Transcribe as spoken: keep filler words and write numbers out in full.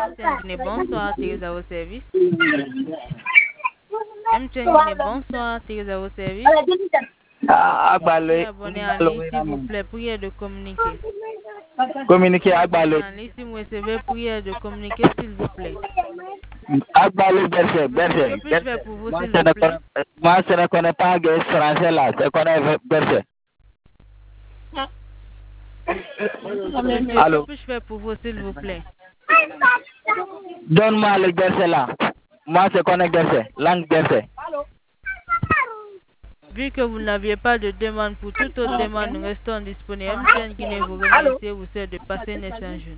Bonsoir, Thérèse à vos services. M. Guinée, bonsoir, Thérèse à vos services. Abonnez en ligne, s'il vous plaît, prière de communiquer. Communiquer Agbalo. Si vous recevez prière de communiquer, s'il vous plaît. Agbalo, berger, berger. Que puis-je faire pour vous, s'il vous plaît? Moi, je ne connais pas le français là, je connais berger. Allô? Que puis-je faire pour vous, s'il vous plaît? Donne-moi le berger là. Moi, je connais berger, langue berger. Vu que vous n'aviez pas de demande pour toute autre demande, nous restons disponibles. M. Guinée vous remercie, vous souhaite de passer un excellent jour.